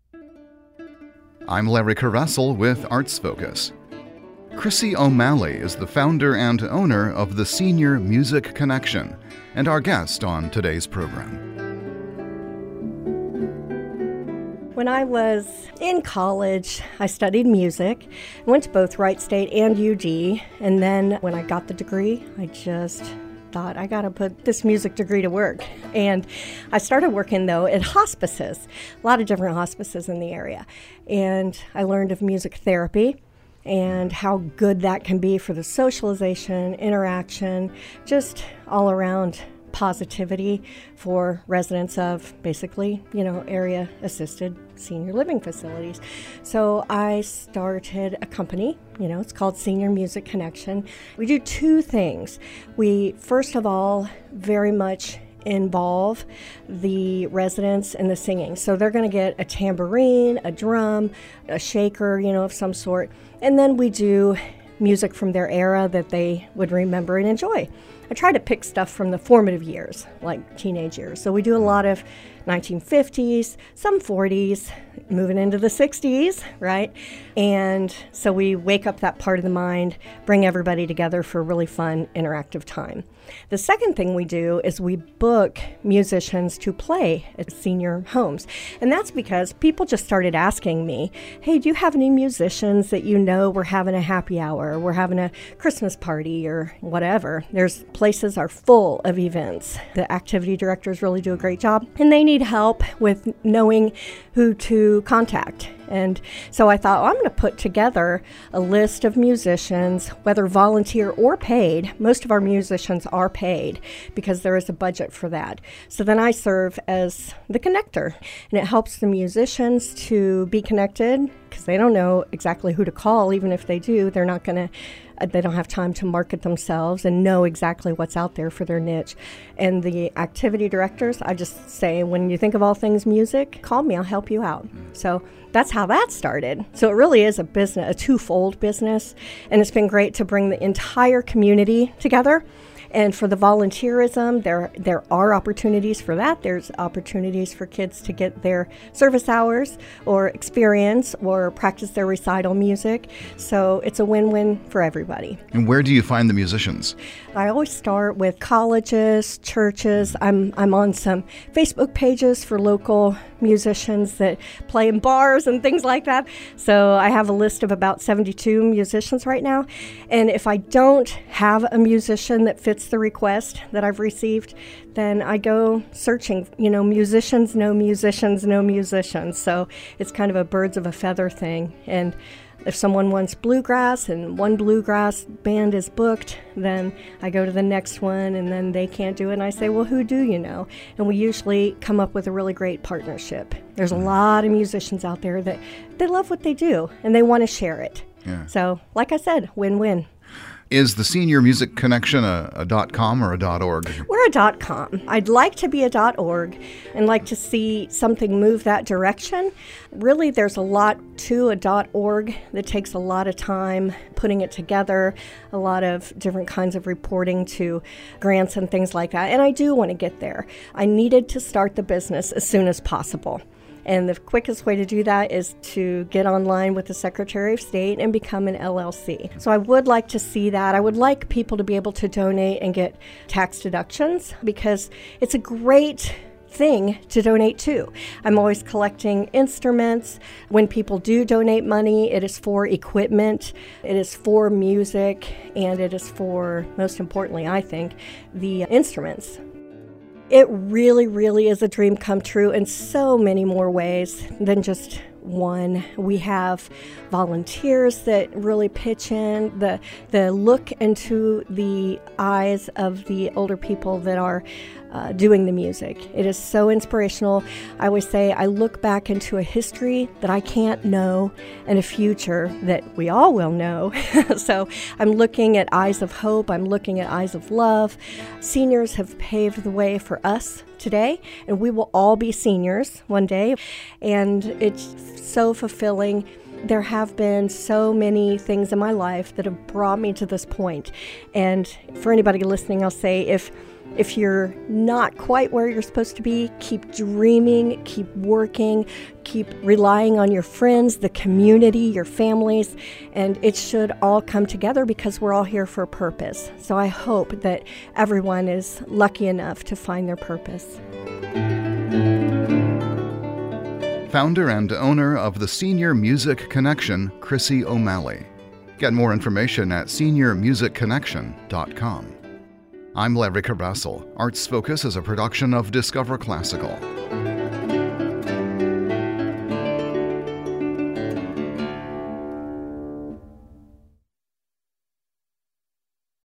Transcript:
I'm Larry Caressel with Arts Focus. Chrissy O'Malley is the founder and owner of the Senior Music Connection and our guest on today's program. When I was in college, I studied music. I went to both Wright State and UD, and then when I got the degree, I just thought, I got to put this music degree to work. And I started working, though, at hospices, a lot of different hospices in the area. And I learned of music therapy and how good that can be for the socialization, interaction, just all around positivity for residents of basically, area assisted senior living facilities. So I started a company, it's called Senior Music Connection. We do two things. We, first of all, very much involve the residents in the singing. So they're going to get a tambourine, a drum, a shaker, of some sort. And then we do music from their era that they would remember and enjoy. I try to pick stuff from the formative years, like teenage years. So we do a lot of 1950s, some 40s, moving into the 60s, right? And so we wake up that part of the mind, bring everybody together for a really fun, interactive time. The second thing we do is we book musicians to play at senior homes. And that's because people just started asking me, hey, do you have any musicians that we're having a happy hour, we're having a Christmas party or whatever? There's places are full of events. The activity directors really do a great job, and they need help with knowing who to contact. And so I thought, I'm going to put together a list of musicians, whether volunteer or paid. Most of our musicians are paid because there is a budget for that. So then I serve as the connector, and it helps the musicians to be connected because they don't know exactly who to call. Even if they do, they don't have time to market themselves and know exactly what's out there for their niche. And the activity directors, I just say, when you think of all things music, call me, I'll help you out. So that's how that started. So it really is a business, a twofold business. And it's been great to bring the entire community together. And for the volunteerism, there are opportunities for that. There's opportunities for kids to get their service hours or experience or practice their recital music. So it's a win-win for everybody. And where do you find the musicians? I always start with colleges, churches. I'm on some Facebook pages for local musicians that play in bars and things like that. So I have a list of about 72 musicians right now. And if I don't have a musician that fits the request that I've received, then I go searching, musicians know musicians know musicians. So it's kind of a birds of a feather thing. And if someone wants bluegrass and one bluegrass band is booked, then I go to the next one and then they can't do it. And I say, well, who do you know? And we usually come up with a really great partnership. There's a lot of musicians out there that they love what they do and they want to share it. Yeah. So like I said, win-win. Is the Senior Music Connection a .com or a .org? We're a .com. I'd like to be a .org and like to see something move that direction. Really, there's a lot to a .org that takes a lot of time putting it together, a lot of different kinds of reporting to grants and things like that. And I do want to get there. I needed to start the business as soon as possible. And the quickest way to do that is to get online with the Secretary of State and become an LLC. So I would like to see that. I would like people to be able to donate and get tax deductions because it's a great thing to donate to. I'm always collecting instruments. When people do donate money, it is for equipment, it is for music, and it is for, most importantly, I think, the instruments. It really, really is a dream come true in so many more ways than just one. We have volunteers that really pitch in, the look into the eyes of the older people that are doing the music. It is so inspirational. I always say I look back into a history that I can't know and a future that we all will know. So I'm looking at eyes of hope. I'm looking at eyes of love. Seniors have paved the way for us today, and we will all be seniors one day. And it's so fulfilling. There have been so many things in my life that have brought me to this point. And for anybody listening, I'll say if If you're not quite where you're supposed to be, keep dreaming, keep working, keep relying on your friends, the community, your families, and it should all come together because we're all here for a purpose. So I hope that everyone is lucky enough to find their purpose. Founder and owner of the Senior Music Connection, Chrissy O'Malley. Get more information at seniormusicconnection.com. I'm Larry Caressel. Arts Focus is a production of Discover Classical.